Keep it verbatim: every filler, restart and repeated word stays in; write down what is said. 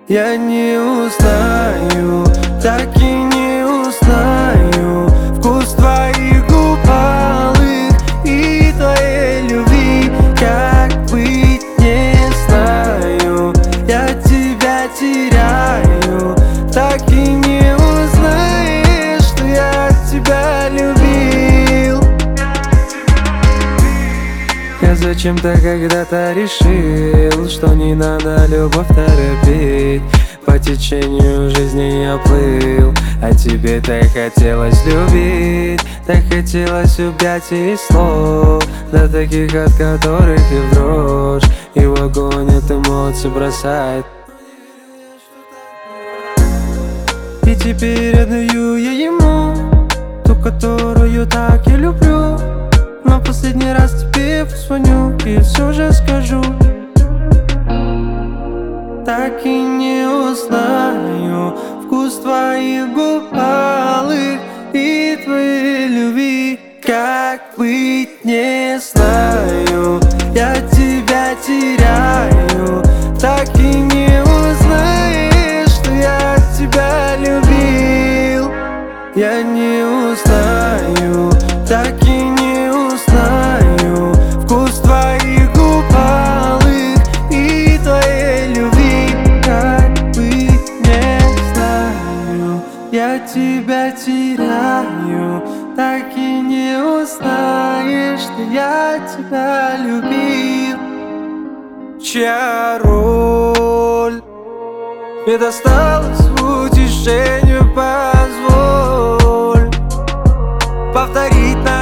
Я не узнаю, так и не узнаю вкус твоих губ алых и твоей любви. Как быть, не знаю, я тебя теряю, так и не узнаешь, что я тебя любил. Я зачем-то когда-то решил, что не надо любовь торопить. По течению жизни я плыл, а тебе так хотелось любить. Так хотелось объятий и слов, до таких, от которых и в дрожь, и в огонь от эмоций бросает. И теперь отдаю я ему ту, которую так и люблю. Но последний раз тебе позвоню и все же скажу: так и не узнаю вкус твоих губ алых и твоей любви. Как быть, не знаю, я тебя теряю, так и не узнаешь, что я тебя любил. Я не узнаю, так и не узнаю вкус твоих губ алых и твоей любви. Как быть, не знаю, я тебя теряю, так и не узнаешь, что я тебя любил. Чья роль мне досталась в утешению, позволь повторить на